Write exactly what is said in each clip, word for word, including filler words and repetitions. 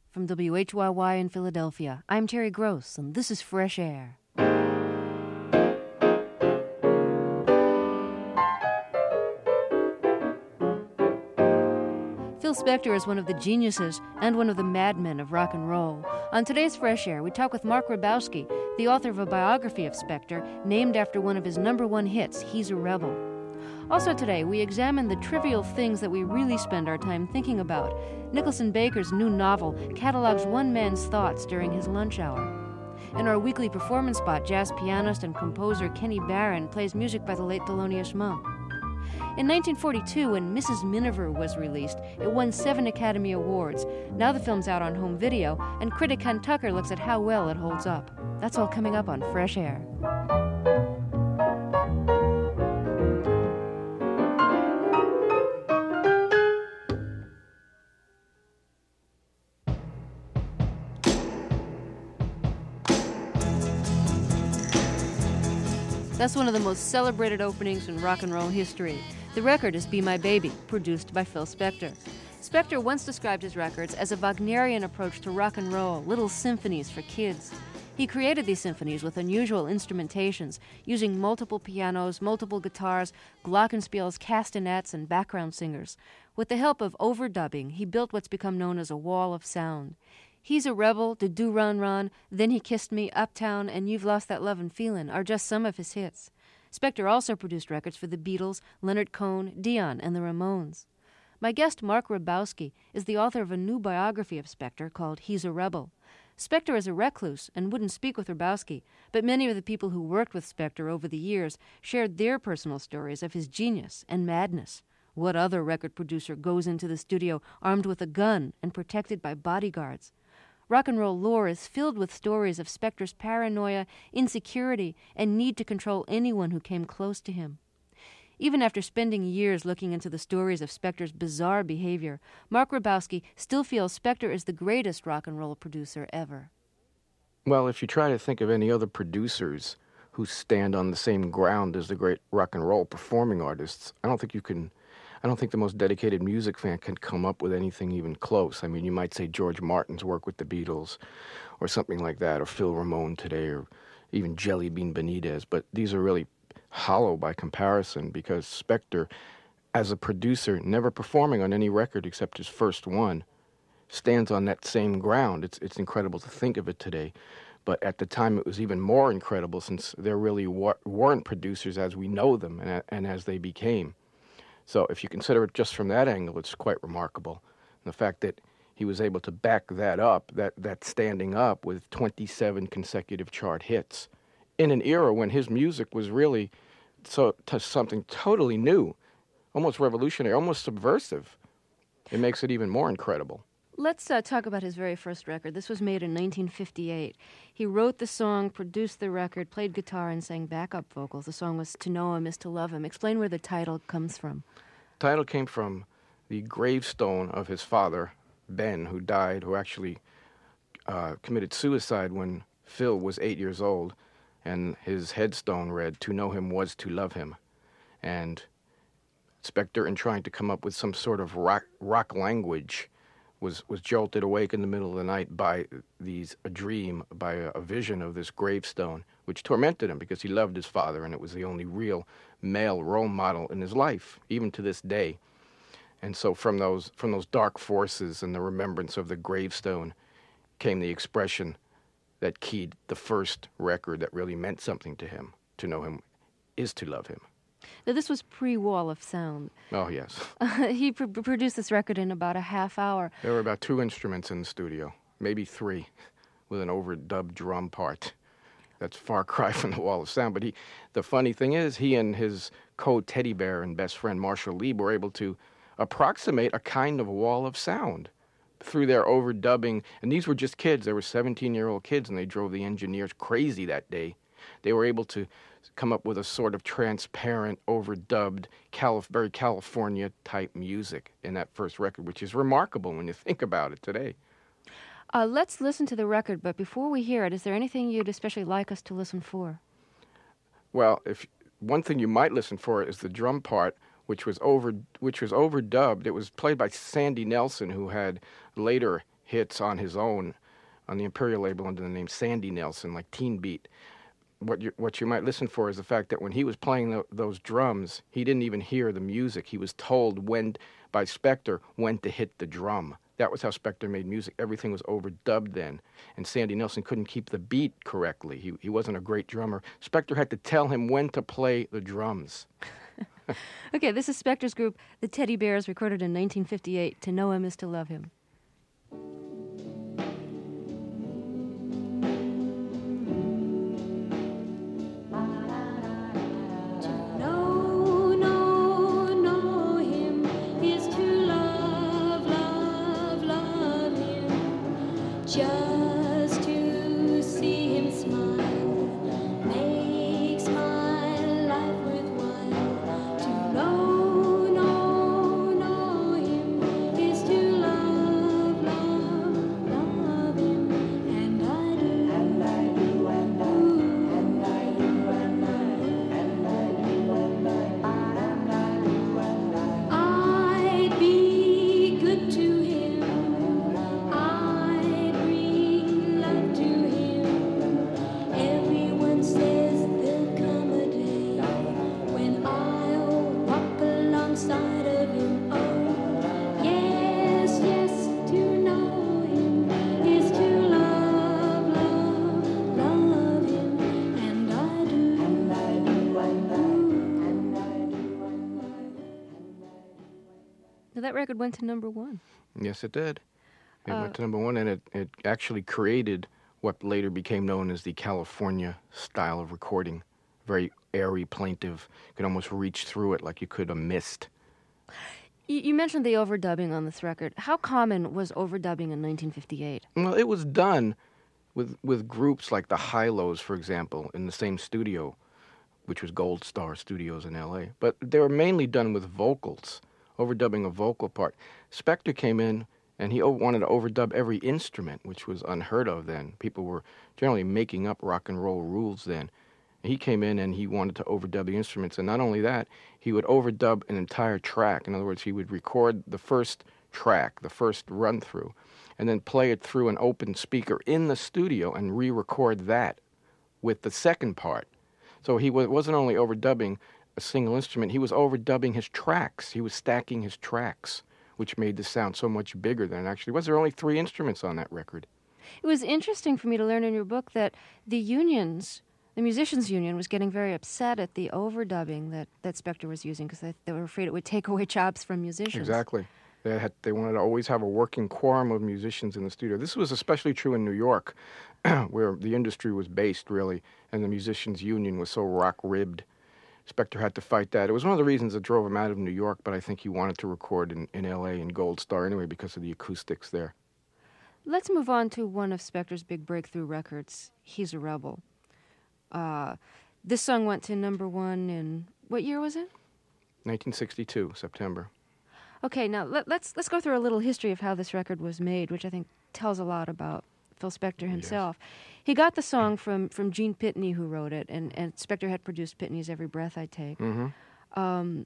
From W H Y Y in Philadelphia, I'm Terry Gross, and this is Fresh Air. Phil Spector is one of the geniuses and one of the madmen of rock and roll. On today's Fresh Air, we talk with Mark Ribowsky, the author of a biography of Spector named after one of his number one hits, He's a Rebel. Also today, we examine the trivial things that we really spend our time thinking about. Nicholson Baker's new novel catalogs one man's thoughts during his lunch hour. In our weekly performance spot, jazz pianist and composer Kenny Barron plays music by the late Thelonious Monk. In nineteen forty-two, when Missus Miniver was released, it won seven Academy Awards. Now the film's out on home video, and critic Ken Tucker looks at how well it holds up. That's all coming up on Fresh Air. That's one of the most celebrated openings in rock and roll history. The record is Be My Baby, produced by Phil Spector. Spector once described his records as a Wagnerian approach to rock and roll, little symphonies for kids. He created these symphonies with unusual instrumentations, using multiple pianos, multiple guitars, glockenspiels, castanets, and background singers. With the help of overdubbing, he built what's become known as a wall of sound. He's a Rebel, Do Do Run Run, Then He Kissed Me, Uptown, and You've Lost That Lovin' Feelin' are just some of his hits. Spector also produced records for the Beatles, Leonard Cohen, Dion, and the Ramones. My guest, Mark Ribowsky, is the author of a new biography of Spector called He's a Rebel. Spector is a recluse and wouldn't speak with Ribowsky, but many of the people who worked with Spector over the years shared their personal stories of his genius and madness. What other record producer goes into the studio armed with a gun and protected by bodyguards? Rock and roll lore is filled with stories of Spector's paranoia, insecurity, and need to control anyone who came close to him. Even after spending years looking into the stories of Spector's bizarre behavior, Mark Ribowsky still feels Spector is the greatest rock and roll producer ever. Well, if you try to think of any other producers who stand on the same ground as the great rock and roll performing artists, I don't think you can... I don't think the most dedicated music fan can come up with anything even close. I mean, you might say George Martin's work with the Beatles or something like that, or Phil Ramone today, or even Jelly Bean Benitez, but these are really hollow by comparison because Spector, as a producer, never performing on any record except his first one, stands on that same ground. It's, it's incredible to think of it today, but at the time it was even more incredible since there really wa- weren't producers as we know them and, and as they became. So if you consider it just from that angle, it's quite remarkable. And the fact that he was able to back that up, that, that standing up with twenty-seven consecutive chart hits in an era when his music was really so to something totally new, almost revolutionary, almost subversive. It makes it even more incredible. Let's uh, talk about his very first record. This was made in nineteen fifty-eight. He wrote the song, produced the record, played guitar, and sang backup vocals. The song was To Know Him Is to Love Him. Explain where the title comes from. The title came from the gravestone of his father, Ben, who died, who actually uh, committed suicide when Phil was eight years old, and his headstone read, To know him was to love him. And Spector, in trying to come up with some sort of rock, rock language, was, was jolted awake in the middle of the night by these a dream, by a, a vision of this gravestone, which tormented him because he loved his father, and it was the only real male role model in his life, even to this day. And so from those from those dark forces and the remembrance of the gravestone came the expression that keyed the first record that really meant something to him. To know him is to love him. Now, this was pre-Wall of Sound. Oh, yes. Uh, he pr- produced this record in about a half hour. There were about two instruments in the studio, maybe three, with an overdubbed drum part. That's a far cry from the Wall of Sound. But he, the funny thing is, he and his co-teddy bear and best friend Marshall Lieb were able to approximate a kind of Wall of Sound through their overdubbing. And these were just kids. They were seventeen-year-old kids, and they drove the engineers crazy that day. They were able to come up with a sort of transparent, overdubbed, Calif- very California-type music in that first record, which is remarkable when you think about it today. Uh, let's listen to the record, but before we hear it, is there anything you'd especially like us to listen for? Well, if one thing you might listen for is the drum part, which was over, which was overdubbed. It was played by Sandy Nelson, who had later hits on his own on the Imperial label under the name Sandy Nelson, like Teen Beat. What you, what you might listen for is the fact that when he was playing the, those drums, he didn't even hear the music. He was told when by Spector when to hit the drum. That was how Spector made music. Everything was overdubbed then. And Sandy Nelson couldn't keep the beat correctly. He, he wasn't a great drummer. Spector had to tell him when to play the drums. Okay, this is Spector's group, the Teddy Bears, recorded in nineteen fifty-eight, To Know Him Is to Love Him. Just to see him smile makes my life worthwhile. To know, know, know him is to love, love, love him. And I do, and I do, and I do, and I do, and I do, and I do, and I do, and I do. I'd be good to him. That record went to number one. Yes, it did. It Uh, went to number one, and it, it actually created what later became known as the California style of recording. Very airy, plaintive. You could almost reach through it like you could a mist. You, you mentioned the overdubbing on this record. How common was overdubbing in nineteen fifty-eight? Well, it was done with with groups like the Hi-Los, for example, in the same studio, which was Gold Star Studios in L A. But they were mainly done with vocals, overdubbing a vocal part. Spector came in and he o- wanted to overdub every instrument, which was unheard of then. People were generally making up rock and roll rules then. He came in and he wanted to overdub the instruments, and not only that, he would overdub an entire track. In other words, he would record the first track, the first run-through, and then play it through an open speaker in the studio and re-record that with the second part. So he wa- wasn't only overdubbing a single instrument, he was overdubbing his tracks. He was stacking his tracks, which made the sound so much bigger than it actually was. There were only three instruments on that record. It was interesting for me to learn in your book that the unions, the musicians' union, was getting very upset at the overdubbing that, that Spector was using because they, they were afraid it would take away jobs from musicians. Exactly. They had they wanted to always have a working quorum of musicians in the studio. This was especially true in New York, where the industry was based, really, and the musicians' union was so rock-ribbed. Spector had to fight that. It was one of the reasons that drove him out of New York, but I think he wanted to record in, in L A in Gold Star anyway because of the acoustics there. Let's move on to one of Spector's big breakthrough records, He's a Rebel. Uh, this song went to number one in, what year was it? nineteen sixty-two, September. Okay, now let, let's let's go through a little history of how this record was made, which I think tells a lot about Phil Spector himself. Yes. He got the song from, from Gene Pitney, who wrote it, and, and Spector had produced Pitney's Every Breath I Take. Mm-hmm. Um,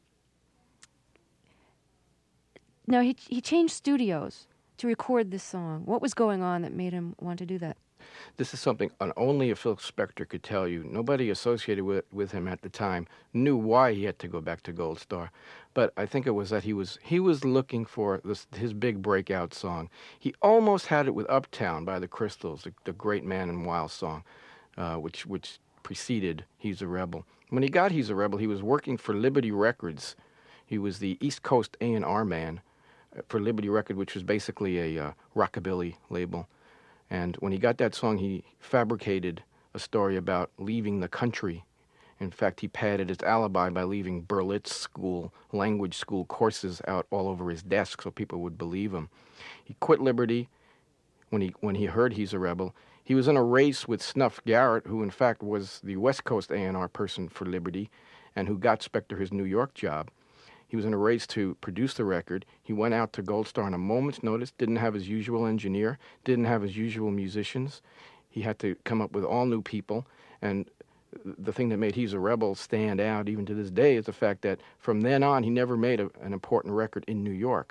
now, he he changed studios to record this song. What was going on that made him want to do that? This is something only a Phil Spector could tell you. Nobody associated with with him at the time knew why he had to go back to Gold Star, but I think it was that he was he was looking for this, his big breakout song. He almost had it with Uptown by the Crystals, the, the Great Man and Wild song, uh, which which preceded He's a Rebel. When he got He's a Rebel, he was working for Liberty Records. He was the East Coast A and R man for Liberty Record, which was basically a uh, rockabilly label. And when he got that song, he fabricated a story about leaving the country. In fact, he padded his alibi by leaving Berlitz School, language school courses out all over his desk so people would believe him. He quit Liberty when he when he heard He's a Rebel. He was in a race with Snuff Garrett, who in fact was the West Coast A and R person for Liberty and who got Spector his New York job. He was in a race to produce the record. He went out to Gold Star on a moment's notice, didn't have his usual engineer, didn't have his usual musicians. He had to come up with all new people. And the thing that made He's a Rebel stand out even to this day is the fact that from then on, he never made a, an important record in New York.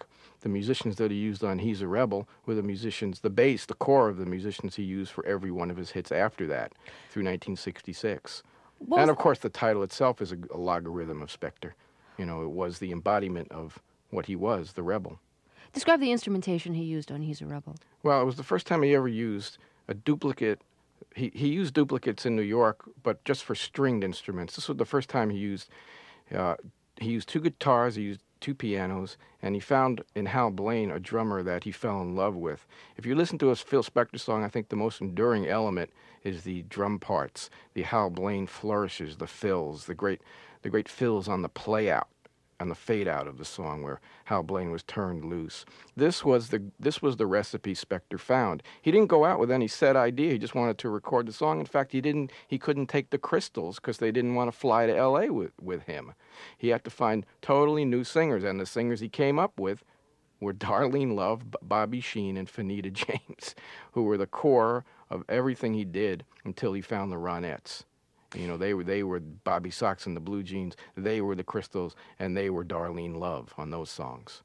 the musicians that he used on He's a Rebel were the musicians, the bass, the core of the musicians he used for every one of his hits after that, through nineteen sixty-six. What And was- of course, the title itself is a, a logarithm of Spector. You know, it was the embodiment of what he was, the rebel. Describe the instrumentation he used on He's a Rebel. Well, it was the first time he ever used a duplicate. He, he used duplicates in New York, but just for stringed instruments. This was the first time he used, uh, he used two guitars, he used two pianos, and he found in Hal Blaine a drummer that he fell in love with. If you listen to a Phil Spector song, I think the most enduring element is the drum parts, the Hal Blaine flourishes, the fills, the great, the great fills on the play out and the fade out of the song where Hal Blaine was turned loose. This was the this was the recipe Spector found. He didn't go out with any set idea. He just wanted to record the song. In fact, he didn't. He couldn't take the Crystals because they didn't want to fly to L A with with him. He had to find totally new singers, and the singers he came up with were Darlene Love, B- Bobby Sheen, and Fanita James, who were the core of everything he did until he found the Ronettes. You know, they were they were Bobby Sox and the Blue Jeans. They were the Crystals, and they were Darlene Love on those songs.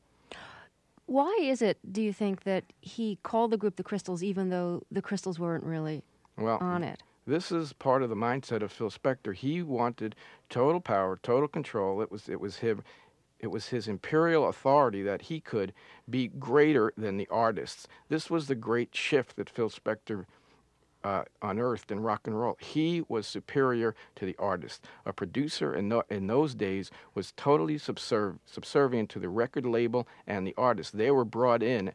Why is it, do you think, that he called the group the Crystals even though the Crystals weren't really Well, on it? this is part of the mindset of Phil Spector. He wanted total power, total control. It was it was him. It was his imperial authority that he could be greater than the artists. This was the great shift that Phil Spector uh, unearthed in rock and roll. He was superior to the artist. A producer in, no, in those days was totally subserv- subservient to the record label and the artist. They were brought in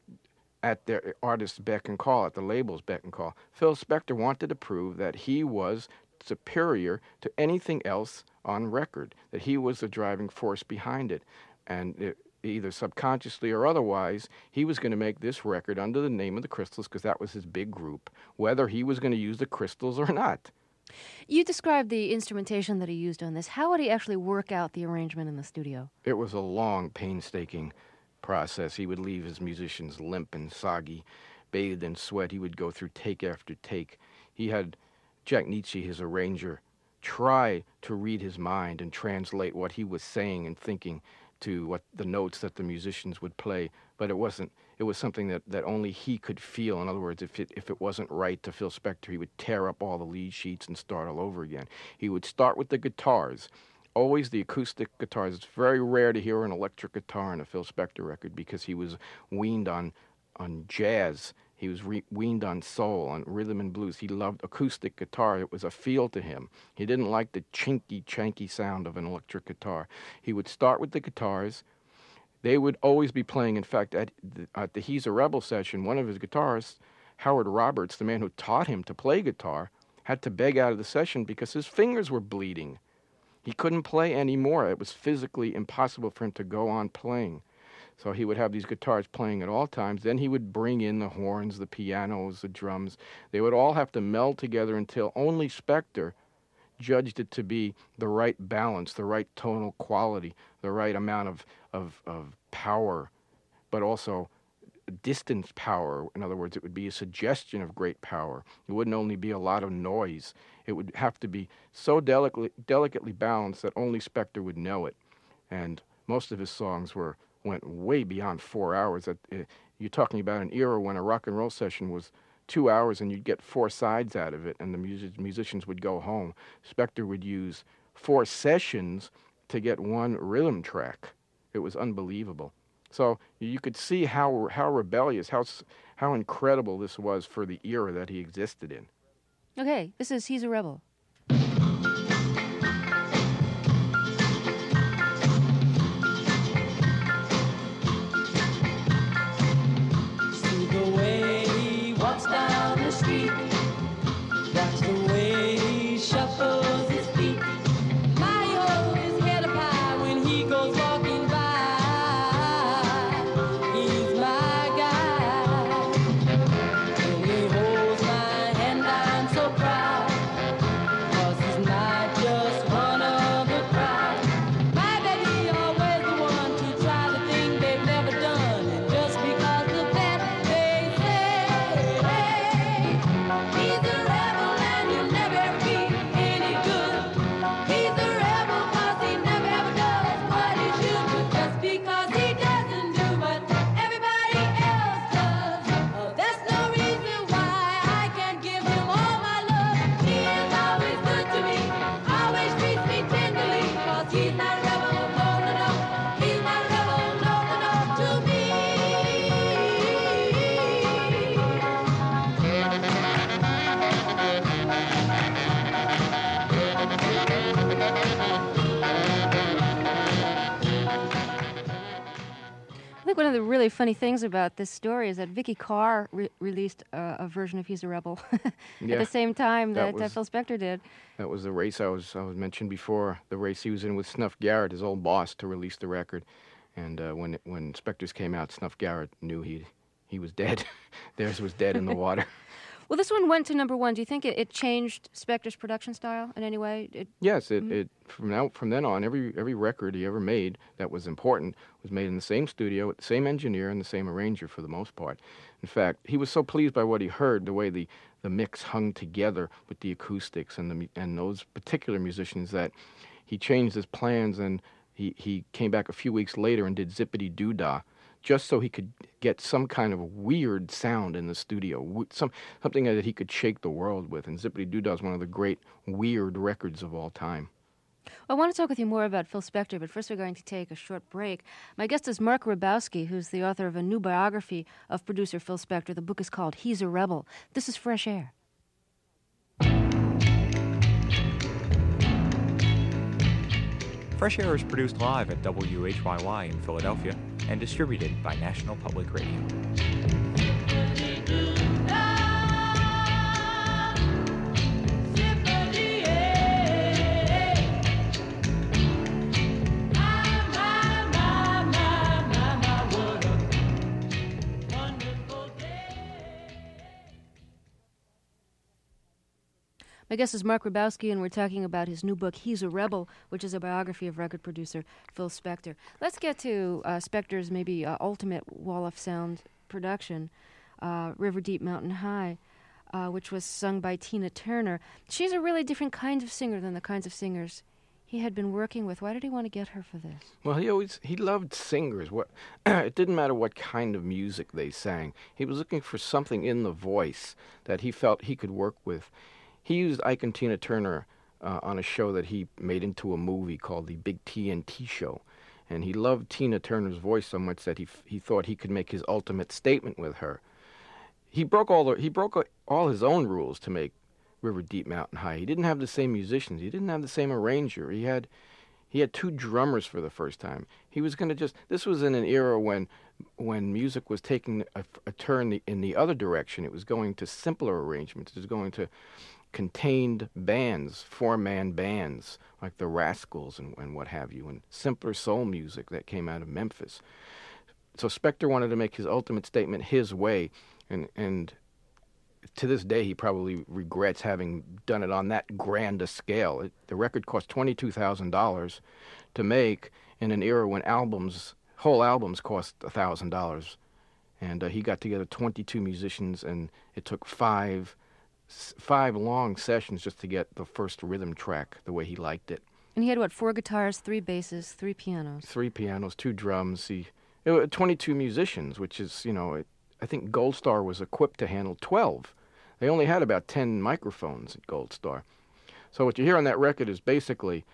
at their artist's beck and call, at the label's beck and call. Phil Spector wanted to prove that he was superior to anything else on record, that he was the driving force behind it. And it, either subconsciously or otherwise, he was going to make this record under the name of the Crystals because that was his big group, whether he was going to use the Crystals or not. You described the instrumentation that he used on this. How would he actually work out the arrangement in the studio? It was a long, painstaking process. He would leave his musicians limp and soggy, bathed in sweat. He would go through take after take. He had Jack Nietzsche, his arranger, try to read his mind and translate what he was saying and thinking to what the notes that the musicians would play, but it wasn't. It was something that, that only he could feel. In other words, if it if it wasn't right to Phil Spector, he would tear up all the lead sheets and start all over again. He would start with the guitars, always the acoustic guitars. It's very rare to hear an electric guitar in a Phil Spector record because he was weaned on on jazz. He was re- weaned on soul, on rhythm and blues. He loved acoustic guitar. It was a feel to him. He didn't like the chinky, chanky sound of an electric guitar. He would start with the guitars. They would always be playing. In fact, at the, at the He's a Rebel session, one of his guitarists, Howard Roberts, the man who taught him to play guitar, had to beg out of the session because his fingers were bleeding. He couldn't play anymore. It was physically impossible for him to go on playing. So he would have these guitars playing at all times. Then he would bring in the horns, the pianos, the drums. They would all have to meld together until only Spector judged it to be the right balance, the right tonal quality, the right amount of, of, of power, but also distance power. In other words, it would be a suggestion of great power. It wouldn't only be a lot of noise. It would have to be so delicately, delicately balanced that only Spector would know it. And most of his songs were went way beyond four hours. That, uh, you're talking about an era when a rock and roll session was two hours and you'd get four sides out of it, and the music, musicians would go home. Spector would use four sessions to get one rhythm track. It was unbelievable. So you could see how how rebellious, how how incredible this was for the era that he existed in. Okay, this is He's a Rebel. See the way he walks down the street. Watch the way he shuffles his feet. My hold his head up high when he goes walking by. He's my guy. When he holds my hand, I'm so proud. think one of the really funny things about this story is that Vicky Carr re- released uh, a version of "He's a Rebel" at Yeah, the same time that that, uh, was- Phil Spector did. That was the race I was I was mentioned before. The race he was in with Snuff Garrett, his old boss, to release the record. And uh, when it, when Spector's came out, Snuff Garrett knew he he was dead. Theirs was dead in the water. Well, this one went to number one. Do you think it, it changed Spector's production style in any way? It, Yes, it, it from now from then on, every every record he ever made that was important was made in the same studio with the same engineer and the same arranger for the most part. In fact, he was so pleased by what he heard, the way the, the mix hung together with the acoustics and the mu- and those particular musicians, that he changed his plans, and he, he came back a few weeks later and did Zippity Doo Dah, just so he could get some kind of weird sound in the studio, w- some something that he could shake the world with. And Zippity Doo Dah is one of the great weird records of all time. I want to talk with you more about Phil Spector, but first we're going to take a short break. My guest is Mark Ribowski, who's the author of a new biography of producer Phil Spector. The book is called He's a Rebel. This is Fresh Air. Fresh Air is produced live at W H Y Y in Philadelphia and distributed by National Public Radio. My guest is Mark Ribowski, and we're talking about his new book, He's a Rebel, which is a biography of record producer Phil Spector. Let's get to uh, Spector's maybe uh, ultimate wall of sound production, uh, River Deep Mountain High, uh, which was sung by Tina Turner. She's a really different kind of singer than the kinds of singers he had been working with. Why did he want to get her for this? Well, he always he loved singers. What it didn't matter what kind of music they sang. He was looking for something in the voice that he felt he could work with. He used Ike and Tina Turner uh, on a show that he made into a movie called The Big T N T Show. And he loved Tina Turner's voice so much that he f- he thought he could make his ultimate statement with her. He broke all the, he broke uh, all his own rules to make River Deep Mountain High. He didn't have the same musicians. He didn't have the same arranger. He had he had two drummers for the first time. He was going to just this was in an era when when music was taking a, a turn the, in the other direction. It was going to simpler arrangements. It was going to contained bands, four-man bands, like the Rascals and, and what have you, and simpler soul music that came out of Memphis. So Spector wanted to make his ultimate statement his way, and and to this day he probably regrets having done it on that grand a scale. It, the record cost twenty-two thousand dollars to make in an era when albums, whole albums cost one thousand dollars. And uh, he got together twenty-two musicians, and it took five five long sessions just to get the first rhythm track the way he liked it. And he had, what, four guitars, three basses, three pianos. Three pianos, two drums. He, it was twenty-two musicians, which is, you know, it, I think Gold Star was equipped to handle twelve. They only had about ten microphones at Gold Star. So what you hear on that record is basically,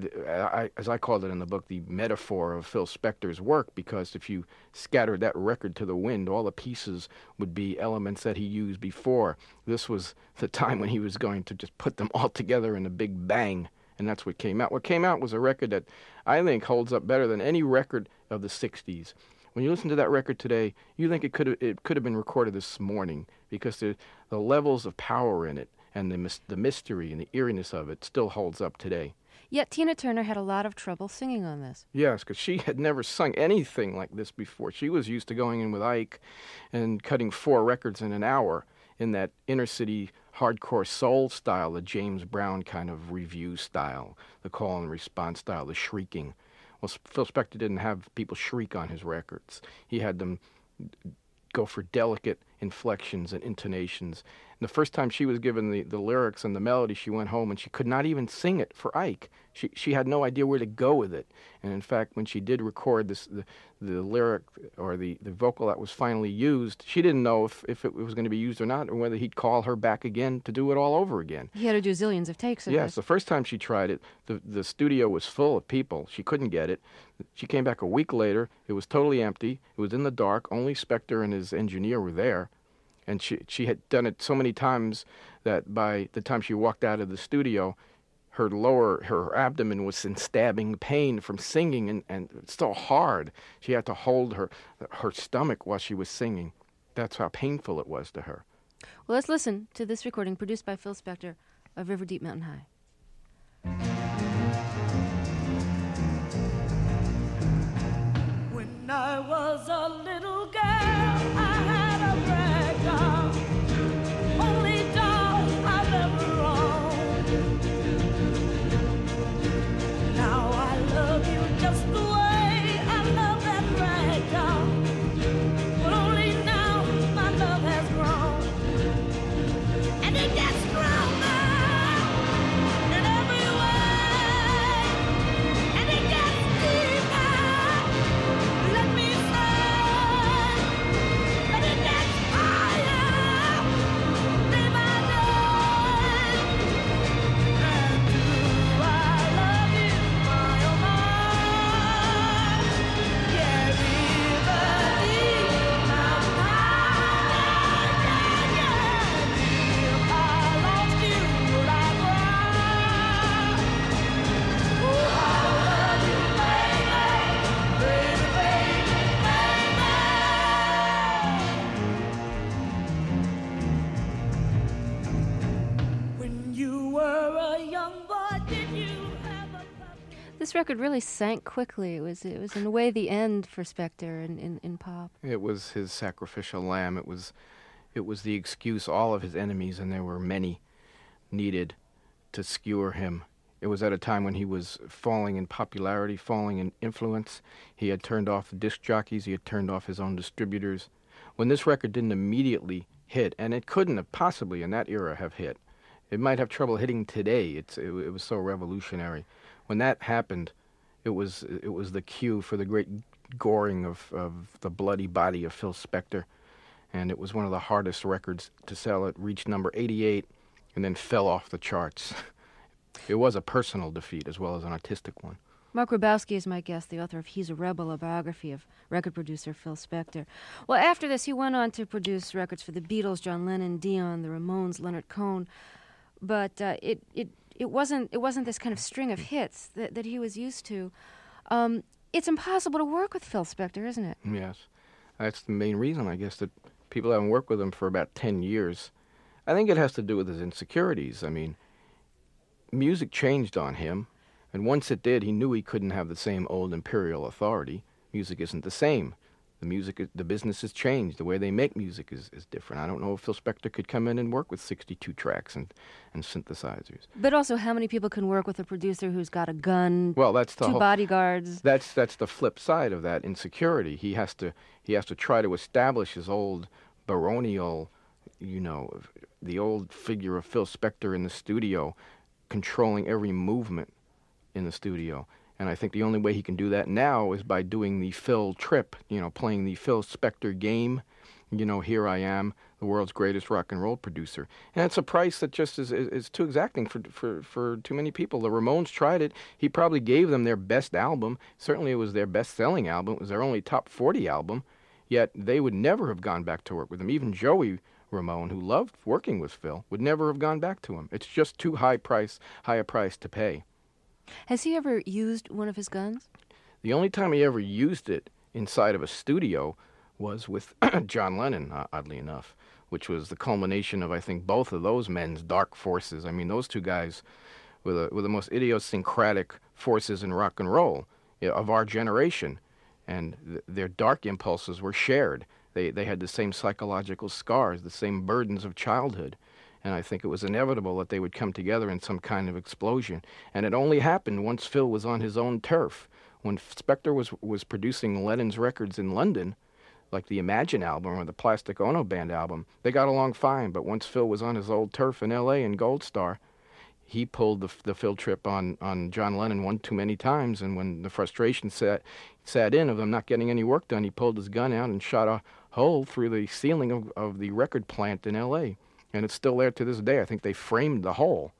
I, as I called it in the book, the metaphor of Phil Spector's work, because if you scattered that record to the wind, all the pieces would be elements that he used before. This was the time when he was going to just put them all together in a big bang, and that's what came out. What came out was a record that I think holds up better than any record of the sixties. When you listen to that record today, you think it could have it could have been recorded this morning, because the the levels of power in it and the mis- the mystery and the eeriness of it still holds up today. Yet Tina Turner had a lot of trouble singing on this. Yes, because she had never sung anything like this before. She was used to going in with Ike and cutting four records in an hour in that inner city hardcore soul style, the James Brown kind of review style, the call and response style, the shrieking. Well, Phil Spector didn't have people shriek on his records. He had them go for delicate inflections and intonations. And the first time she was given the, the lyrics and the melody, she went home and she could not even sing it for Ike. She she had no idea where to go with it. And in fact, when she did record this, the, the lyric or the, the vocal that was finally used, she didn't know if, if it was going to be used or not, or whether he'd call her back again to do it all over again. He had to do zillions of takes of Yes, it. the first time she tried it, the, the studio was full of people. She couldn't get it. She came back a week later. It was totally empty. It was in the dark. Only Spector and his engineer were there. And she she had done it so many times that by the time she walked out of the studio, her lower, her abdomen was in stabbing pain from singing, and, and it's so hard. She had to hold her her stomach while she was singing. That's how painful it was to her. Well, let's listen to this recording produced by Phil Spector of River Deep Mountain High. When I was a little girl, I had a rag doll, only doll I've ever owned. Now I love you just the way I love that rag doll, but only now my love has grown, and it gets stronger in every way, and it gets deeper. Let me say, and it gets higher day by day. And do I love you, my oh my? Yeah, River Deep Mountain High, yeah, yeah, yeah. If I lost you, would I cry? Oh, I love you, baby, baby, baby, baby. When you were a young boy, did you have a puppy? This record really sank quickly. It was, it was in a way, the end for Spector in, in, in pop. It was his sacrificial lamb. It was, it was the excuse all of his enemies, and there were many, needed to skewer him. It was at a time when he was falling in popularity, falling in influence. He had turned off the disc jockeys. He had turned off his own distributors. When this record didn't immediately hit, and it couldn't have possibly in that era have hit, it might have trouble hitting today. It's, it, it was so revolutionary. When that happened, it was it was the cue for the great goring of, of the bloody body of Phil Spector. And it was one of the hardest records to sell. It reached number eighty-eight and then fell off the charts. It was a personal defeat as well as an artistic one. Mark Grabowski is my guest, the author of He's a Rebel, a biography of record producer Phil Spector. Well, after this, he went on to produce records for the Beatles, John Lennon, Dion, the Ramones, Leonard Cohen. But uh, it, it it wasn't it wasn't this kind of string of hits that, that he was used to. Um, it's impossible to work with Phil Spector, isn't it? Yes. That's the main reason, I guess, that people haven't worked with him for about ten years. I think it has to do with his insecurities. I mean, music changed on him, and once it did, he knew he couldn't have the same old imperial authority. Music isn't the same. The music, the business has changed. The way they make music is, is different. I don't know if Phil Spector could come in and work with sixty-two tracks and, and synthesizers. But also, how many people can work with a producer who's got a gun, Well, that's the two whole, bodyguards? That's that's the flip side of that insecurity. He has to he has to try to establish his old baronial, you know, the old figure of Phil Spector in the studio, controlling every movement in the studio. And I think the only way he can do that now is by doing the Phil trip, you know, playing the Phil Spector game. You know, here I am, the world's greatest rock and roll producer. And it's a price that just is, is, is too exacting for, for, for too many people. The Ramones tried it. He probably gave them their best album. Certainly it was their best-selling album. It was their only top forty album. Yet they would never have gone back to work with him. Even Joey Ramone, who loved working with Phil, would never have gone back to him. It's just too high price, high a price to pay. Has he ever used one of his guns? The only time he ever used it inside of a studio was with John Lennon, uh, oddly enough, which was the culmination of, I think, both of those men's dark forces. I mean, those two guys were the, were the most idiosyncratic forces in rock and roll, you know, of our generation, and th- their dark impulses were shared. They, they had the same psychological scars, the same burdens of childhood. And I think it was inevitable that they would come together in some kind of explosion. And it only happened once Phil was on his own turf. When Spector was was producing Lennon's records in London, like the Imagine album or the Plastic Ono Band album, they got along fine. But once Phil was on his old turf in L A in Gold Star, he pulled the the Phil trip on, on John Lennon one too many times. And when the frustration sat, sat in of them not getting any work done, he pulled his gun out and shot a hole through the ceiling of, of the record plant in L A And it's still there to this day. I think they framed the hole.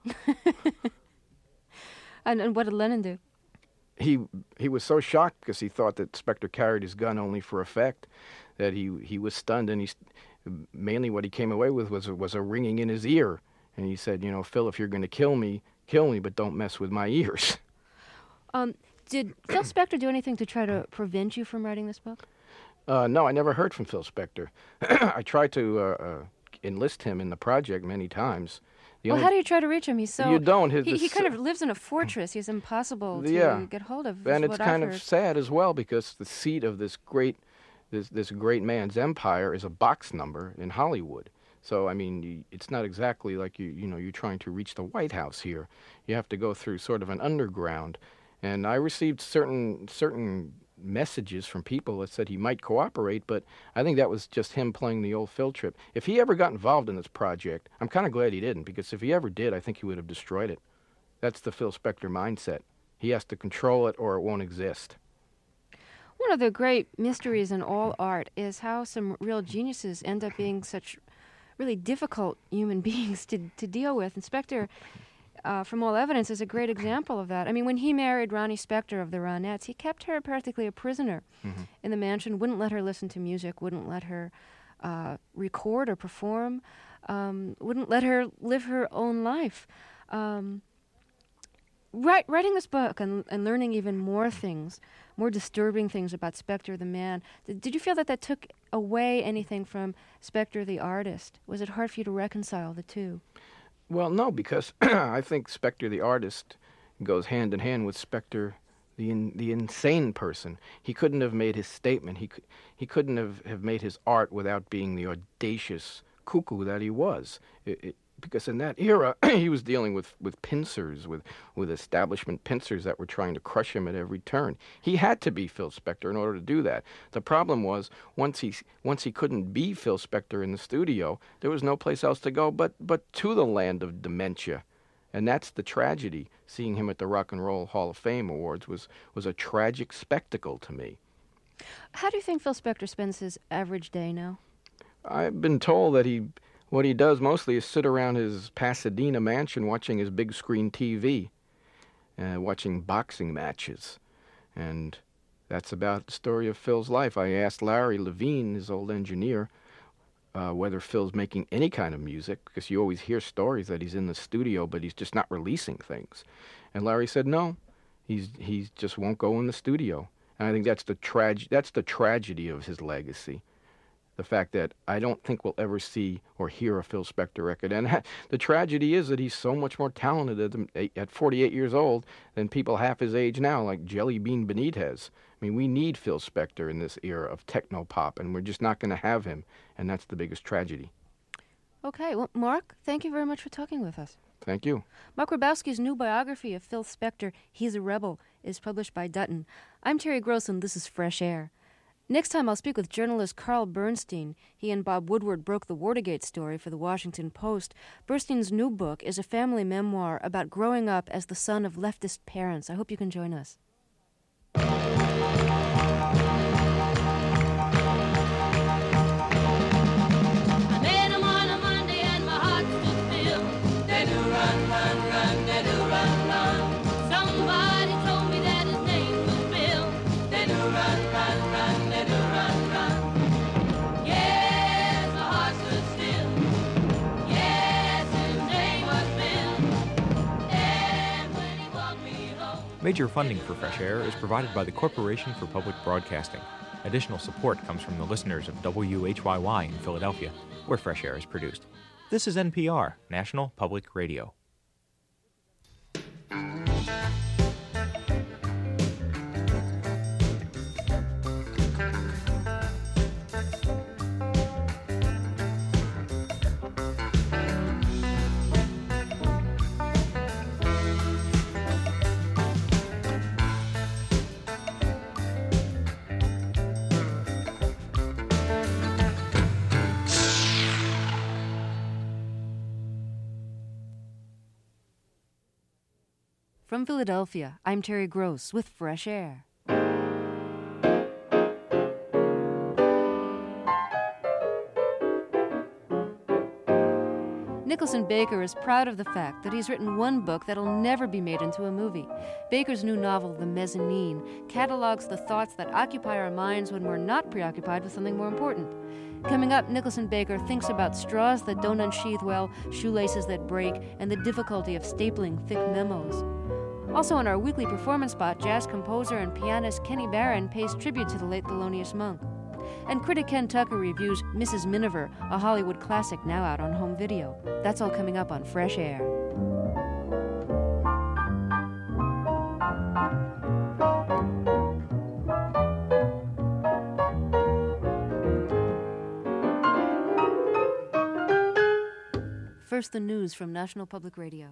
and, and what did Lennon do? He he was so shocked because he thought that Spector carried his gun only for effect that he he was stunned, and he mainly what he came away with was was a ringing in his ear. And he said, you know, Phil, if you're going to kill me, kill me, but don't mess with my ears. Um, did Phil Spector do anything to try to prevent you from writing this book? Uh, no, I never heard from Phil Spector. I tried to uh, uh, enlist him in the project many times. The Well, only- how do you try to reach him? He's so... You don't. His- he, he the kind s- of lives in a fortress. He's impossible to Yeah. get hold of. is And it's what I've kind of heard. sad as well, because the seat of this great, this this great man's empire is a box number in Hollywood. So I mean, you, it's not exactly like you you know you're trying to reach the White House here. You have to go through sort of an underground. And I received certain certain messages from people that said he might cooperate, but I think that was just him playing the old Phil trip. If he ever got involved in this project, I'm kind of glad he didn't, because if he ever did, I think he would have destroyed it. That's the Phil Spector mindset. He has to control it or it won't exist. One of the great mysteries in all art is how some real geniuses end up being such really difficult human beings to, to deal with. And Spector, uh, from all evidence, is a great example of that. I mean, when he married Ronnie Spector of the Ronettes, he kept her practically a prisoner Mm-hmm. in the mansion, wouldn't let her listen to music, wouldn't let her uh, record or perform, um, wouldn't let her live her own life. Um, write, writing this book and, and learning even more things, more disturbing things about Spector the man, did, did you feel that that took away anything from Spector the artist? Was it hard for you to reconcile the two? Well, no, because I think Spector the artist goes hand in hand with Spector the in, the insane person. He couldn't have made his statement. He cou- he couldn't have, have made his art without being the audacious cuckoo that he was. It, it, because in that era, he was dealing with, with pincers, with, with establishment pincers that were trying to crush him at every turn. He had to be Phil Spector in order to do that. The problem was, once he once he couldn't be Phil Spector in the studio, there was no place else to go but but to the land of dementia. And that's the tragedy. Seeing him at the Rock and Roll Hall of Fame Awards was, was a tragic spectacle to me. How do you think Phil Spector spends his average day now? I've been told that he, what he does mostly is sit around his Pasadena mansion watching his big screen T V, uh, watching boxing matches. And that's about the story of Phil's life. I asked Larry Levine, his old engineer, uh, whether Phil's making any kind of music, because you always hear stories that he's in the studio, but he's just not releasing things. And Larry said no, he's he just won't go in the studio. And I think that's the trag- that's the tragedy of his legacy. The fact that I don't think we'll ever see or hear a Phil Spector record. And ha- the tragedy is that he's so much more talented at, at forty-eight years old than people half his age now, like Jelly Bean Benitez. I mean, we need Phil Spector in this era of techno-pop, and we're just not going to have him, and that's the biggest tragedy. Okay, well, Mark, thank you very much for talking with us. Thank you. Mark Grabowski's new biography of Phil Spector, He's a Rebel, is published by Dutton. I'm Terry Gross, and this is Fresh Air. Next time, I'll speak with journalist Carl Bernstein. He and Bob Woodward broke the Watergate story for the Washington Post. Bernstein's new book is a family memoir about growing up as the son of leftist parents. I hope you can join us. I met him on a Monday and my heart stood still. They do run, run, run, they do run, run. Somebody told me that his name was Bill. They do run, run, run, they do run, run. Yes, my heart stood still. Yes, his name was Bill. And when he walked me home. Major funding for Fresh Air is provided by the Corporation for Public Broadcasting. Additional support comes from the listeners of W H Y Y in Philadelphia, where Fresh Air is produced. This is N P R, National Public Radio. From Philadelphia, I'm Terry Gross with Fresh Air. Nicholson Baker is proud of the fact that he's written one book that'll never be made into a movie. Baker's new novel, The Mezzanine, catalogs the thoughts that occupy our minds when we're not preoccupied with something more important. Coming up, Nicholson Baker thinks about straws that don't unsheath well, shoelaces that break, and the difficulty of stapling thick memos. Also on our weekly performance spot, jazz composer and pianist Kenny Barron pays tribute to the late Thelonious Monk. And critic Ken Tucker reviews Missus Miniver, a Hollywood classic now out on home video. That's all coming up on Fresh Air. First, the news from National Public Radio.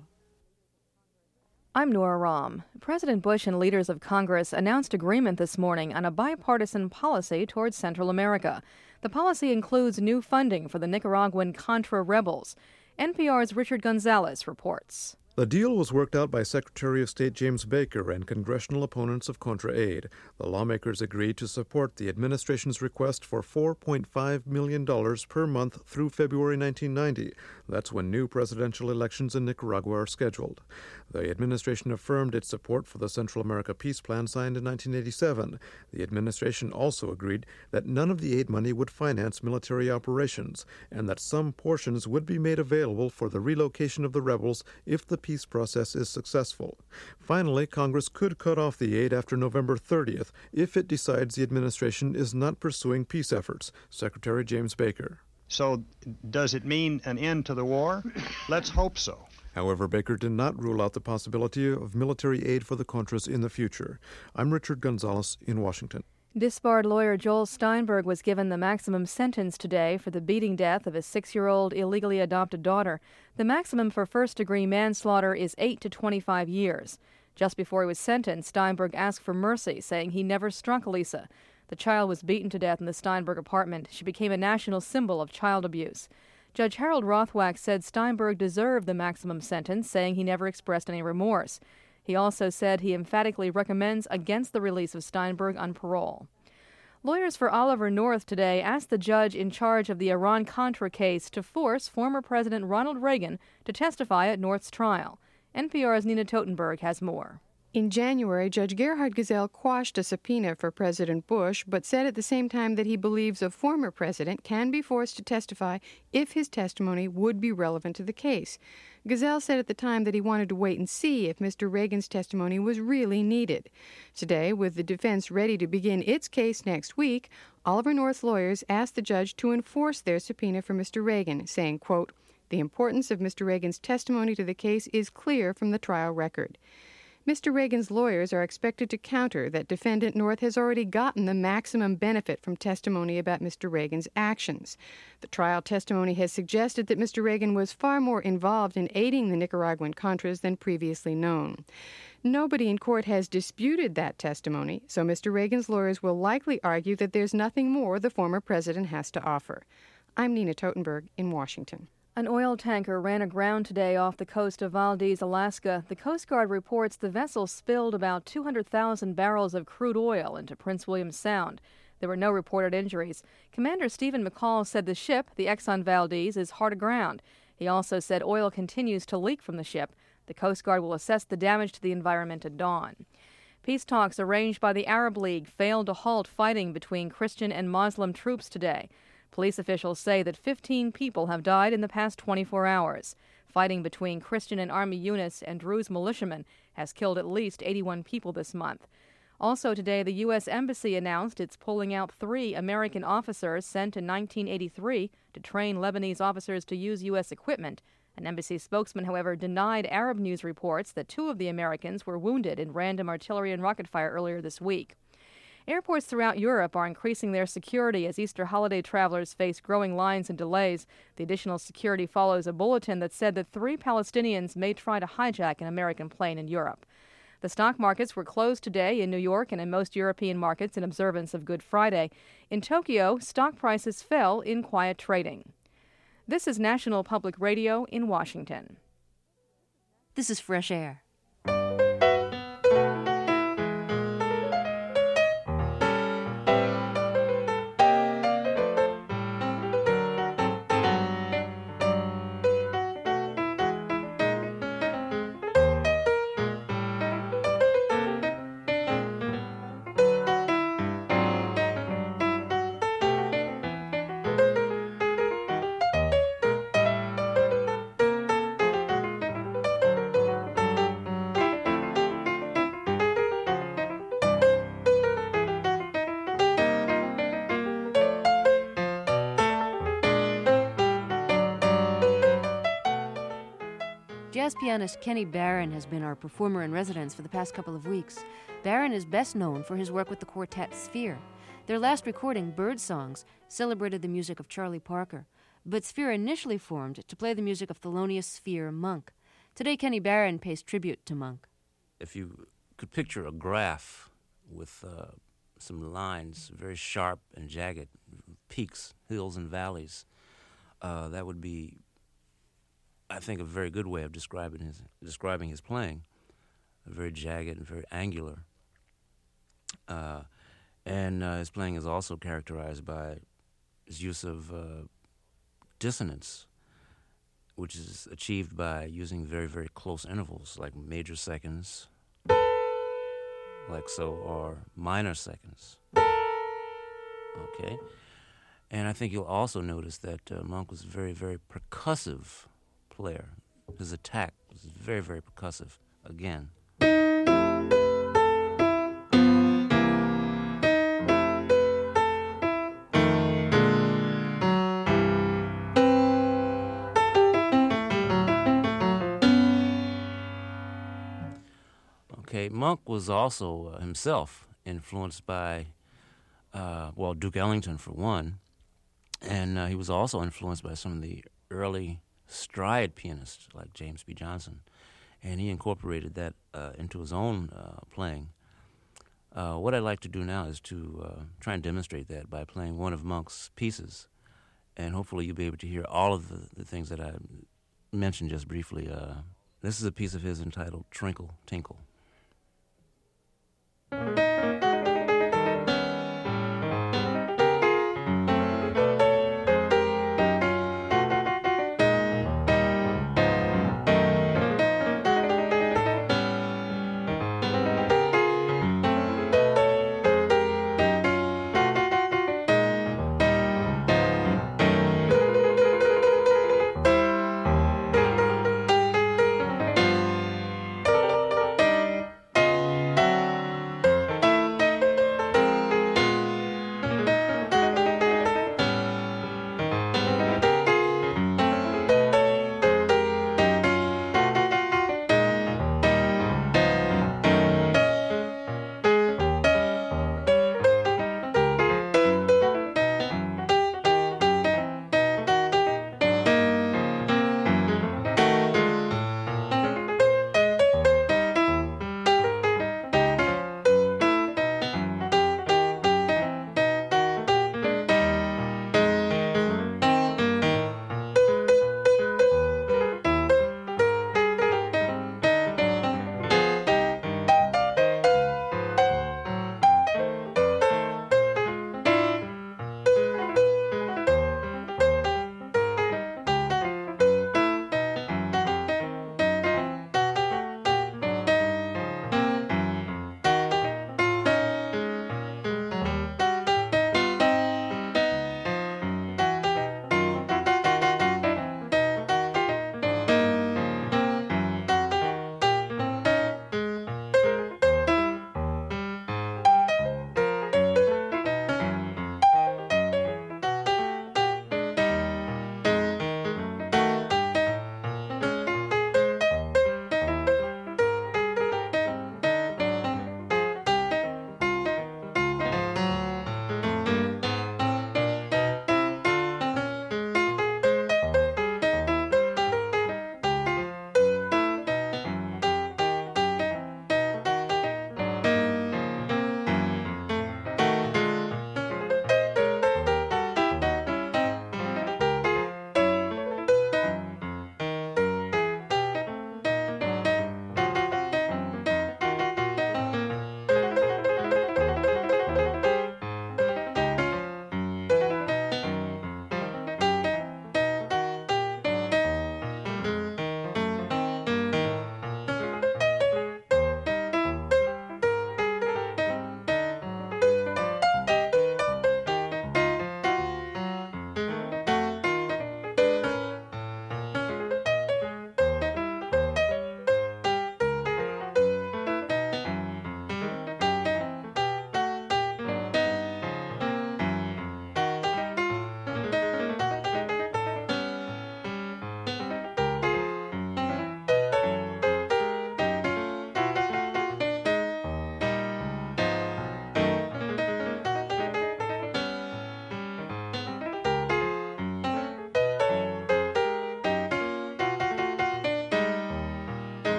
I'm Nora Rahm. President Bush and leaders of Congress announced agreement this morning on a bipartisan policy towards Central America. The policy includes new funding for the Nicaraguan Contra rebels. N P R's Richard Gonzalez reports. The deal was worked out by Secretary of State James Baker and congressional opponents of Contra aid. The lawmakers agreed to support the administration's request for four point five million dollars per month through February nineteen ninety. That's when new presidential elections in Nicaragua are scheduled. The administration affirmed its support for the Central America Peace Plan signed in nineteen eighty-seven. The administration also agreed that none of the aid money would finance military operations and that some portions would be made available for the relocation of the rebels if the peace process is successful. Finally, Congress could cut off the aid after November thirtieth if it decides the administration is not pursuing peace efforts. Secretary James Baker. So does it mean an end to the war? Let's hope so. However, Baker did not rule out the possibility of military aid for the Contras in the future. I'm Richard Gonzalez in Washington. Disbarred lawyer Joel Steinberg was given the maximum sentence today for the beating death of his six-year-old illegally adopted daughter. The maximum for first-degree manslaughter is eight to twenty-five years. Just before he was sentenced, Steinberg asked for mercy, saying he never struck Lisa. The child was beaten to death in the Steinberg apartment. She became a national symbol of child abuse. Judge Harold Rothwach said Steinberg deserved the maximum sentence, saying he never expressed any remorse. He also said he emphatically recommends against the release of Steinberg on parole. Lawyers for Oliver North today asked the judge in charge of the Iran-Contra case to force former President Ronald Reagan to testify at North's trial. N P R's Nina Totenberg has more. In January, Judge Gerhard Gesell quashed a subpoena for President Bush, but said at the same time that he believes a former president can be forced to testify if his testimony would be relevant to the case. Gesell said at the time that he wanted to wait and see if Mister Reagan's testimony was really needed. Today, with the defense ready to begin its case next week, Oliver North's lawyers asked the judge to enforce their subpoena for Mister Reagan, saying, quote, "The importance of Mister Reagan's testimony to the case is clear from the trial record." Mister Reagan's lawyers are expected to counter that Defendant North has already gotten the maximum benefit from testimony about Mister Reagan's actions. The trial testimony has suggested that Mister Reagan was far more involved in aiding the Nicaraguan Contras than previously known. Nobody in court has disputed that testimony, so Mister Reagan's lawyers will likely argue that there's nothing more the former president has to offer. I'm Nina Totenberg in Washington. An oil tanker ran aground today off the coast of Valdez, Alaska. The Coast Guard reports the vessel spilled about two hundred thousand barrels of crude oil into Prince William Sound. There were no reported injuries. Commander Stephen McCall said the ship, the Exxon Valdez, is hard aground. He also said oil continues to leak from the ship. The Coast Guard will assess the damage to the environment at dawn. Peace talks arranged by the Arab League failed to halt fighting between Christian and Muslim troops today. Police officials say that fifteen people have died in the past twenty-four hours. Fighting between Christian and Army units and Druze militiamen has killed at least eighty-one people this month. Also today, the U S Embassy announced it's pulling out three American officers sent in nineteen eighty-three to train Lebanese officers to use U S equipment. An embassy spokesman, however, denied Arab news reports that two of the Americans were wounded in random artillery and rocket fire earlier this week. Airports throughout Europe are increasing their security as Easter holiday travelers face growing lines and delays. The additional security follows a bulletin that said that three Palestinians may try to hijack an American plane in Europe. The stock markets were closed today in New York and in most European markets in observance of Good Friday. In Tokyo, stock prices fell in quiet trading. This is National Public Radio in Washington. This is Fresh Air. Jazz pianist Kenny Barron has been our performer in residence for the past couple of weeks. Barron is best known for his work with the quartet Sphere. Their last recording, Bird Songs, celebrated the music of Charlie Parker, but Sphere initially formed to play the music of Thelonious Sphere Monk. Today, Kenny Barron pays tribute to Monk. If you could picture a graph with uh, some lines, very sharp and jagged, peaks, hills, and valleys, uh, that would be, I think, a very good way of describing his describing his playing. Very jagged and very angular. Uh, and uh, his playing is also characterized by his use of uh, dissonance, which is achieved by using very, very close intervals, like major seconds, like so, or minor seconds. Okay? And I think you'll also notice that uh, Monk was a very, very percussive player. His attack was very, very percussive, again. Okay, Monk was also uh, himself influenced by, uh, well, Duke Ellington for one, and uh, he was also influenced by some of the early stride pianists like James B. Johnson, and he incorporated that uh, into his own uh, playing. Uh, what I'd like to do now is to uh, try and demonstrate that by playing one of Monk's pieces, and hopefully you'll be able to hear all of the, the things that I mentioned just briefly. Uh, this is a piece of his entitled Trinkle Tinkle.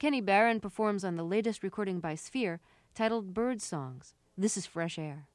Kenny Barron performs on the latest recording by Sphere, titled Bird Songs. This is Fresh Air.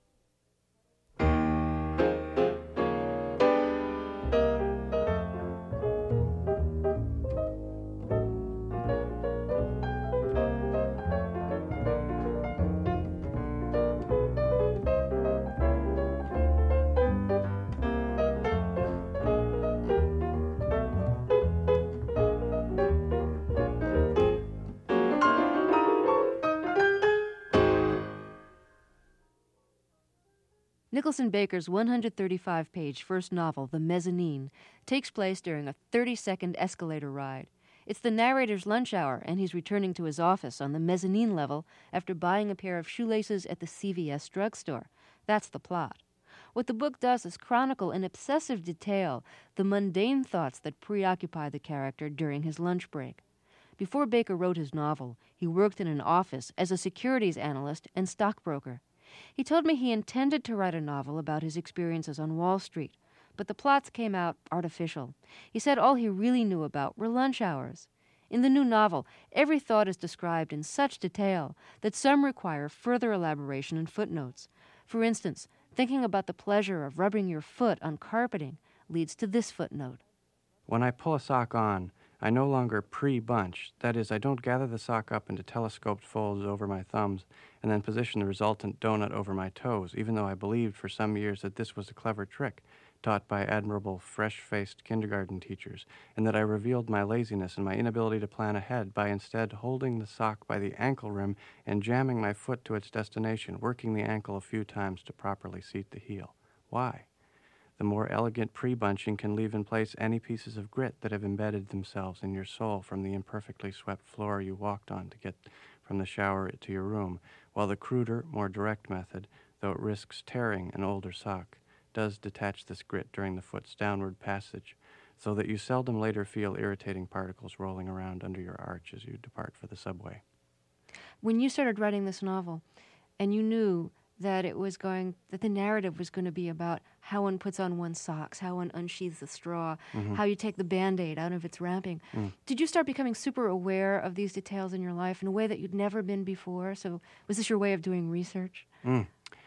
Nicholson Baker's one hundred thirty-five page first novel, The Mezzanine, takes place during a thirty-second escalator ride. It's the narrator's lunch hour, and he's returning to his office on the mezzanine level after buying a pair of shoelaces at the C V S drugstore. That's the plot. What the book does is chronicle in obsessive detail the mundane thoughts that preoccupy the character during his lunch break. Before Baker wrote his novel, he worked in an office as a securities analyst and stockbroker. He told me he intended to write a novel about his experiences on Wall Street, but the plots came out artificial. He said all he really knew about were lunch hours. In the new novel, every thought is described in such detail that some require further elaboration and footnotes. For instance, thinking about the pleasure of rubbing your foot on carpeting leads to this footnote. When I pull a sock on, I no longer pre-bunch. That is, I don't gather the sock up into telescoped folds over my thumbs and then position the resultant donut over my toes, even though I believed for some years that this was a clever trick taught by admirable, fresh-faced kindergarten teachers, and that I revealed my laziness and my inability to plan ahead by instead holding the sock by the ankle rim and jamming my foot to its destination, working the ankle a few times to properly seat the heel. Why? The more elegant pre-bunching can leave in place any pieces of grit that have embedded themselves in your soul from the imperfectly swept floor you walked on to get from the shower to your room, while the cruder, more direct method, though it risks tearing an older sock, does detach this grit during the foot's downward passage, so that you seldom later feel irritating particles rolling around under your arch as you depart for the subway. When you started writing this novel, and you knew that it was going, that the narrative was going to be about how one puts on one's socks, how one unsheathes the straw, mm-hmm. how you take the Band-Aid out of its wrapping. Mm. Did you start becoming super aware of these details in your life in a way that you'd never been before? So was this your way of doing research? Mm.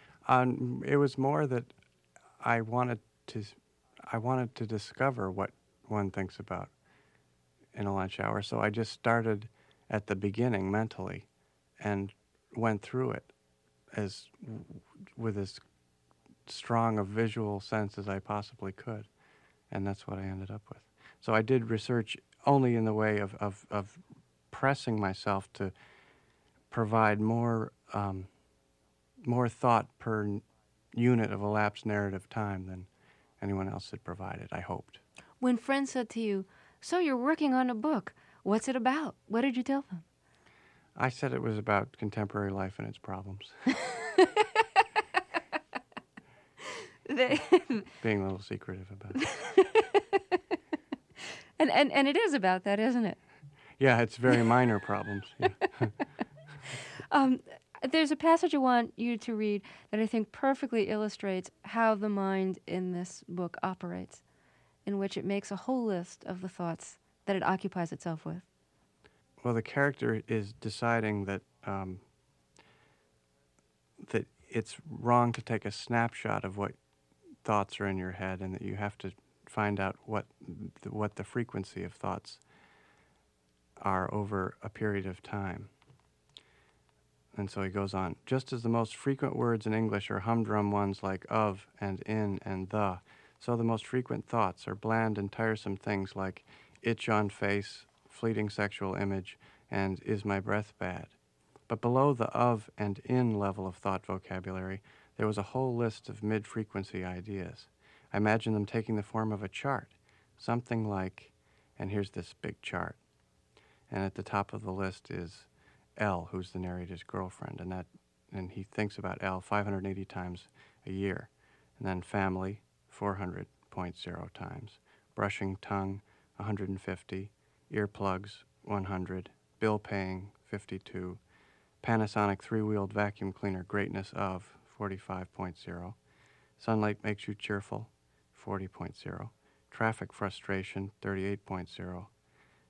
Um, it was more that I wanted to, I wanted to discover what one thinks about in a lunch hour. So I just started at the beginning mentally and went through it as with as strong a visual sense as I possibly could, and that's what I ended up with. So I did research only in the way of, of, of pressing myself to provide more um, more thought per n- unit of elapsed narrative time than anyone else had provided, I hoped. When friends said to you, "So you're working on a book, what's it about?" What did you tell them? I said it was about contemporary life and its problems. they, Being a little secretive about it. and, and and it is about that, isn't it? Yeah, it's very minor problems. Yeah. um, there's a passage I want you to read that I think perfectly illustrates how the mind in this book operates, in which it makes a whole list of the thoughts that it occupies itself with. Well, the character is deciding that um, that it's wrong to take a snapshot of what thoughts are in your head, and that you have to find out what the, what the frequency of thoughts are over a period of time. And so he goes on, just as the most frequent words in English are humdrum ones like of and in and the, so the most frequent thoughts are bland and tiresome things like itch on face, fleeting sexual image, and is my breath bad? But below the of and in level of thought vocabulary, there was a whole list of mid-frequency ideas. I imagine them taking the form of a chart, something like, and here's this big chart, and at the top of the list is L, who's the narrator's girlfriend, and that, and he thinks about L five hundred eighty times a year, and then family, four hundred point zero times, brushing tongue, one hundred fifty, earplugs, one hundred, bill paying, fifty-two, Panasonic three-wheeled vacuum cleaner, greatness of, forty-five point zero, sunlight makes you cheerful, forty point zero, traffic frustration, thirty-eight point zero,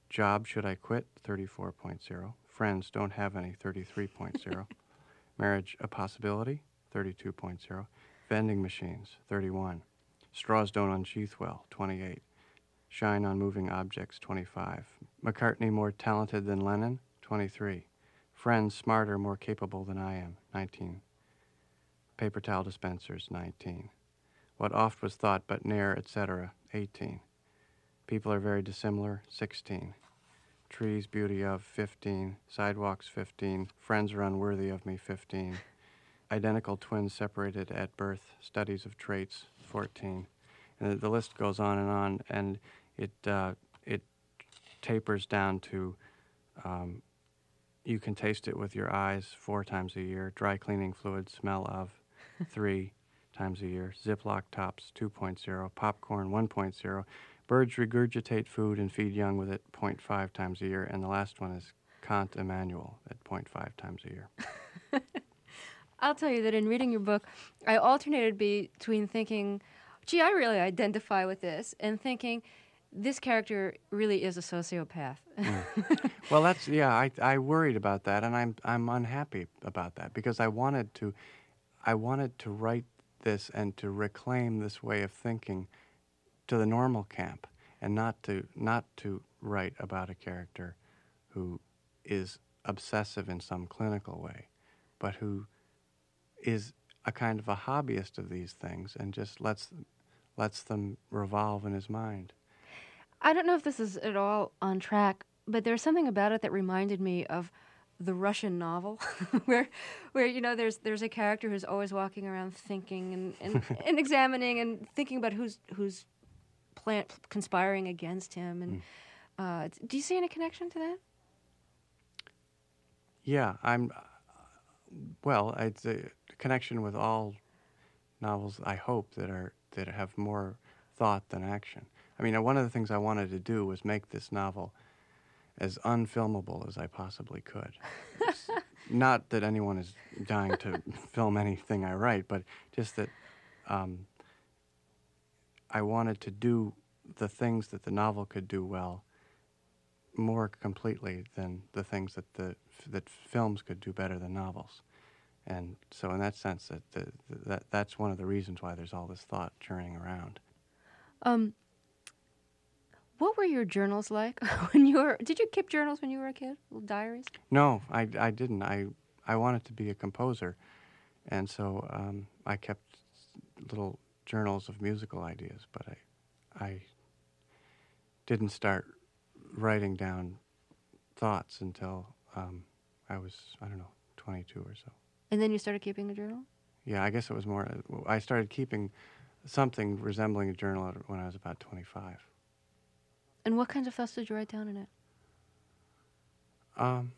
Job should I quit? thirty-four point zero. Friends don't have any? thirty-three point zero. Marriage a possibility? thirty-two point zero. Vending machines? thirty-one. Straws don't unsheath well? twenty-eight. Shine on moving objects? twenty-five. McCartney more talented than Lennon? twenty-three. Friends smarter, more capable than I am? nineteen. Paper towel dispensers? nineteen. What oft was thought but ne'er, et cetera? eighteen. People are very dissimilar? sixteen. Trees, beauty of? fifteen. Sidewalks? fifteen. Friends are unworthy of me? fifteen. Identical twins separated at birth? Studies of traits? fourteen. And the list goes on and on, and it uh, it tapers down to um, you can taste it with your eyes four times a year. Dry cleaning fluid, smell of, three times a year. Ziploc tops, two point zero. Popcorn, one point zero. Birds regurgitate food and feed young with it, zero point five times a year. And the last one is Kant Emmanuel at zero point five times a year. I'll tell you that in reading your book, I alternated between thinking, gee, I really identify with this, and thinking, this character really is a sociopath. Mm. Well, that's, yeah, I, I worried about that, and I'm I'm unhappy about that, because I wanted to, I wanted to write this and to reclaim this way of thinking to the normal camp, and not to not to write about a character who is obsessive in some clinical way, but who is a kind of a hobbyist of these things and just lets lets them revolve in his mind. I don't know if this is at all on track, but there's something about it that reminded me of the Russian novel, where, where you know, there's there's a character who's always walking around thinking and, and, and examining and thinking about who's who's plan- conspiring against him. And uh, do you see any connection to that? Yeah, I'm. Well, it's a connection with all novels, I hope, that are that have more thought than action. I mean, one of the things I wanted to do was make this novel as unfilmable as I possibly could. Not that anyone is dying to film anything I write, but just that um, I wanted to do the things that the novel could do well more completely than the things that the that films could do better than novels. And so in that sense, that, the, that that's one of the reasons why there's all this thought churning around. Um, what were your journals like when you were? Did you keep journals when you were a kid? Little diaries? No, I, I didn't. I I wanted to be a composer, and so um, I kept little journals of musical ideas. But I I didn't start writing down thoughts until um, I was, I don't know, twenty-two or so. And then you started keeping a journal? Yeah, I guess it was more, I started keeping something resembling a journal when I was about twenty-five. And what kinds of thoughts did you write down in it? Um,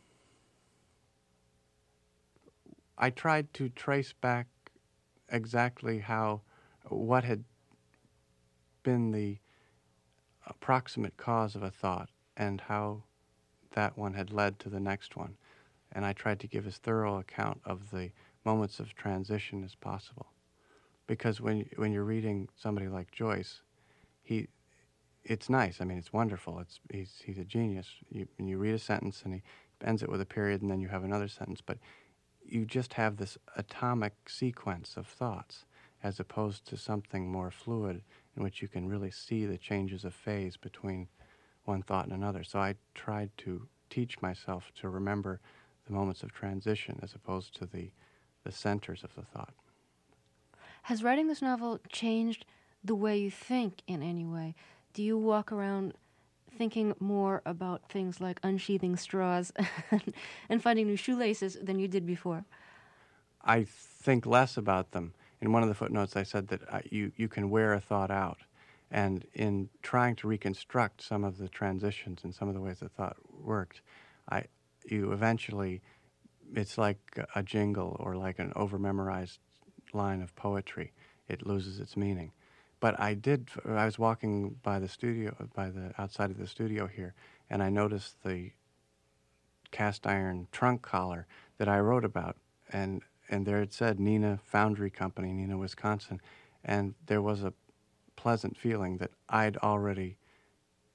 I tried to trace back exactly how, what had been the approximate cause of a thought and how that one had led to the next one. And I tried to give as thorough account of the moments of transition as possible. Because when when you're reading somebody like Joyce, he, it's nice. I mean, it's wonderful. It's he's he's a genius. You, and you read a sentence and he ends it with a period, and then you have another sentence. But you just have this atomic sequence of thoughts, as opposed to something more fluid in which you can really see the changes of phase between one thought and another. So I tried to teach myself to remember the moments of transition as opposed to the, the centers of the thought. Has writing this novel changed the way you think in any way? Do you walk around thinking more about things like unsheathing straws and finding new shoelaces than you did before? I think less about them. In one of the footnotes I said that I, you, you can wear a thought out. And in trying to reconstruct some of the transitions and some of the ways the thought worked, I, you eventually, it's like a jingle or like an over-memorized line of poetry. It loses its meaning. But I did, I was walking by the studio, by the outside of the studio here, and I noticed the cast iron trunk collar that I wrote about. And, and there it said Neenah Foundry Company, Neenah, Wisconsin. And there was a pleasant feeling that I'd already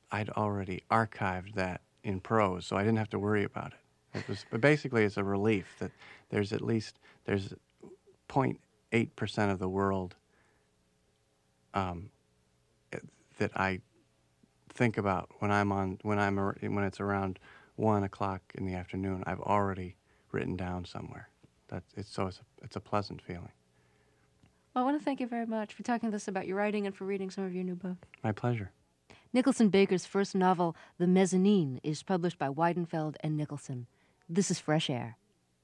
I'd already archived that in prose, so I didn't have to worry about it. It was, but basically, it's a relief that there's at least there's zero point eight percent of the world um, that I think about when I'm on when I'm when it's around one o'clock in the afternoon. I've already written down somewhere. That it's so it's a, it's a pleasant feeling. Well, I want to thank you very much for talking to us about your writing and for reading some of your new book. My pleasure. Nicholson Baker's first novel, The Mezzanine, is published by Weidenfeld and Nicholson. This is Fresh Air.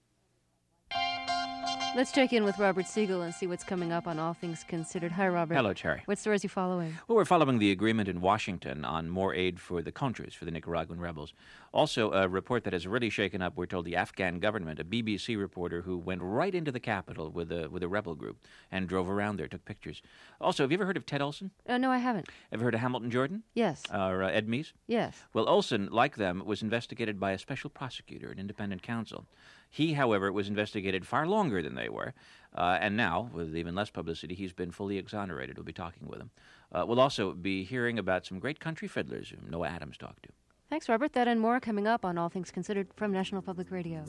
Let's check in with Robert Siegel and see what's coming up on All Things Considered. Hi, Robert. Hello, Terry. What stories are you following? Well, we're following the agreement in Washington on more aid for the Contras, for the Nicaraguan rebels. Also, a report that has really shaken up, we're told, the Afghan government. A B B C reporter who went right into the capital with a with a rebel group and drove around there, took pictures. Also, have you ever heard of Ted Olson? Uh, no, I haven't. Ever heard of Hamilton Jordan? Yes. Or uh, Ed Meese? Yes. Well, Olson, like them, was investigated by a special prosecutor, an independent counsel. He, however, was investigated far longer than they were, uh, and now, with even less publicity, he's been fully exonerated. We'll be talking with him. Uh, we'll also be hearing about some great country fiddlers whom Noah Adams talked to. Thanks, Robert. That and more coming up on All Things Considered from National Public Radio.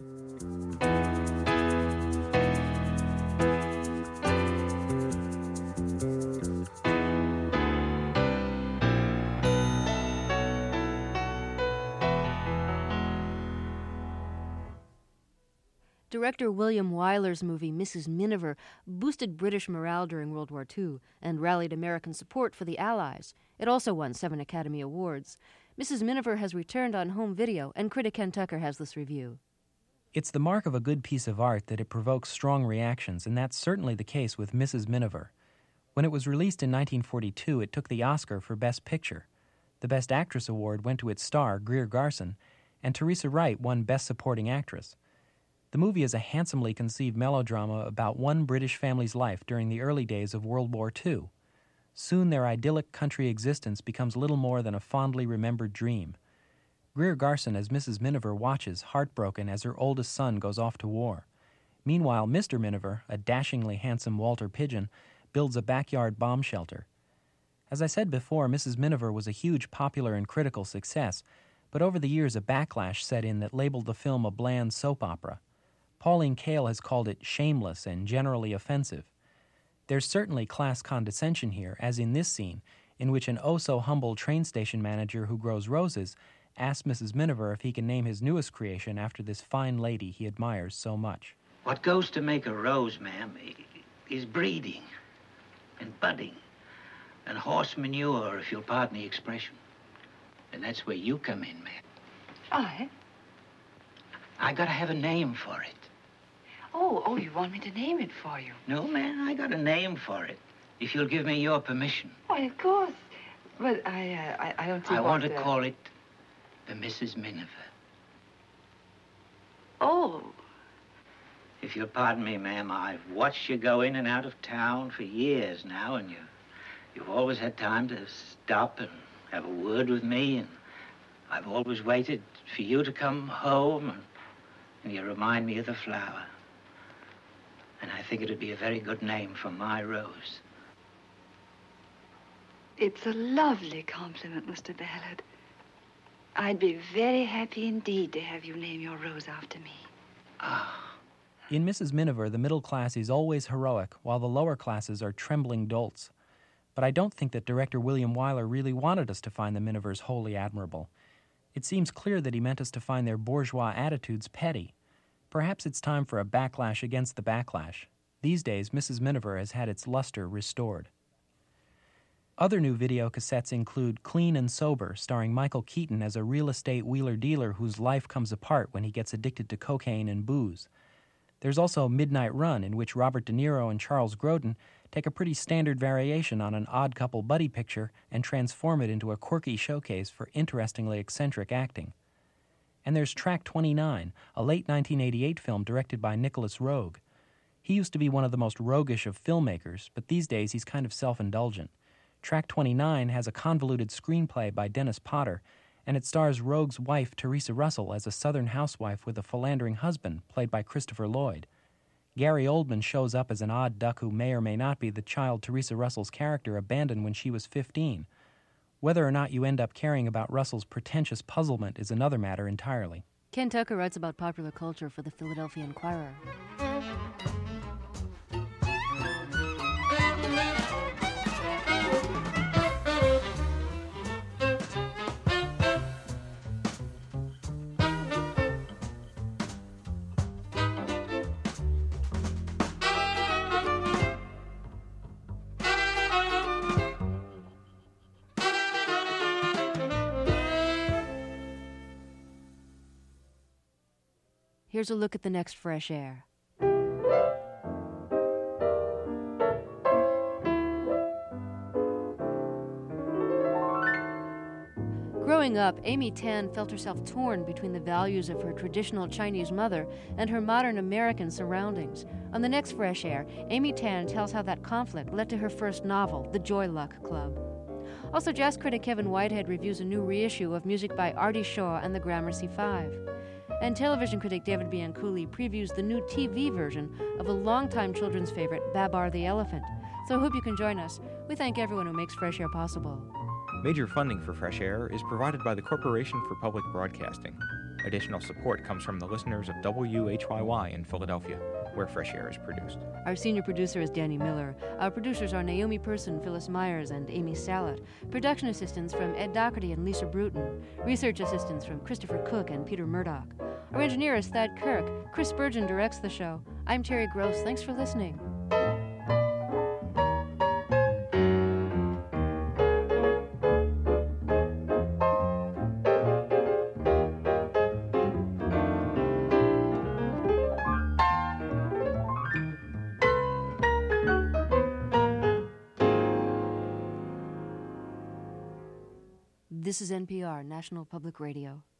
Director William Wyler's movie Missus Miniver boosted British morale during World War Two and rallied American support for the Allies. It also won seven Academy Awards. Missus Miniver has returned on home video, and critic Ken Tucker has this review. It's the mark of a good piece of art that it provokes strong reactions, and that's certainly the case with Missus Miniver. When it was released in nineteen forty-two, it took the Oscar for Best Picture. The Best Actress award went to its star, Greer Garson, and Teresa Wright won Best Supporting Actress. The movie is a handsomely conceived melodrama about one British family's life during the early days of World War Two. Soon their idyllic country existence becomes little more than a fondly remembered dream. Greer Garson as Missus Miniver watches, heartbroken, as her oldest son goes off to war. Meanwhile, Mister Miniver, a dashingly handsome Walter Pidgeon, builds a backyard bomb shelter. As I said before, Missus Miniver was a huge popular and critical success, but over the years a backlash set in that labeled the film a bland soap opera. Pauline Kael has called it shameless and generally offensive. There's certainly class condescension here, as in this scene, in which an oh-so-humble train station manager who grows roses asks Missus Miniver if he can name his newest creation after this fine lady he admires so much. What goes to make a rose, ma'am, is breeding and budding and horse manure, if you'll pardon the expression. And that's where you come in, ma'am. I? I gotta have a name for it. Oh, oh, you want me to name it for you? No, man, I got a name for it. If you'll give me your permission. Why, of course. But I, uh, I, I don't see I what, want to uh... call it the Missus Miniver. Oh. If you'll pardon me, ma'am, I've watched you go in and out of town for years now, and you, you've always had time to stop and have a word with me, and I've always waited for you to come home, and, and you remind me of the flower. And I think it'd be a very good name for my rose. It's a lovely compliment, Mister Ballard. I'd be very happy indeed to have you name your rose after me. Ah. In Missus Miniver, the middle class is always heroic, while the lower classes are trembling dolts. But I don't think that director William Wyler really wanted us to find the Minivers wholly admirable. It seems clear that he meant us to find their bourgeois attitudes petty. Perhaps it's time for a backlash against the backlash. These days, Missus Miniver has had its luster restored. Other new video cassettes include Clean and Sober, starring Michael Keaton as a real estate wheeler-dealer whose life comes apart when he gets addicted to cocaine and booze. There's also Midnight Run, in which Robert De Niro and Charles Grodin take a pretty standard variation on an odd couple buddy picture and transform it into a quirky showcase for interestingly eccentric acting. And there's Track twenty-nine, a late nineteen eighty-eight film directed by Nicholas Roeg. He used to be one of the most roguish of filmmakers, but these days he's kind of self-indulgent. Track twenty-nine has a convoluted screenplay by Dennis Potter, and it stars Roeg's wife, Teresa Russell, as a Southern housewife with a philandering husband, played by Christopher Lloyd. Gary Oldman shows up as an odd duck who may or may not be the child Teresa Russell's character abandoned when she was fifteen. Whether or not you end up caring about Russell's pretentious puzzlement is another matter entirely. Ken Tucker writes about popular culture for the Philadelphia Inquirer. Here's a look at the next Fresh Air. Growing up, Amy Tan felt herself torn between the values of her traditional Chinese mother and her modern American surroundings. On the next Fresh Air, Amy Tan tells how that conflict led to her first novel, The Joy Luck Club. Also, jazz critic Kevin Whitehead reviews a new reissue of music by Artie Shaw and the Gramercy Five. And television critic David Bianculli previews the new T V version of a longtime children's favorite, Babar the Elephant. So I hope you can join us. We thank everyone who makes Fresh Air possible. Major funding for Fresh Air is provided by the Corporation for Public Broadcasting. Additional support comes from the listeners of W H Y Y in Philadelphia, where Fresh Air is produced. Our senior producer is Danny Miller. Our producers are Naomi Person, Phyllis Myers, and Amy Salat. Production assistants from Ed Doherty and Lisa Bruton. Research assistants from Christopher Cook and Peter Murdoch. Our engineer is Thad Kirk. Chris Spurgeon directs the show. I'm Terry Gross. Thanks for listening. This is N P R, National Public Radio.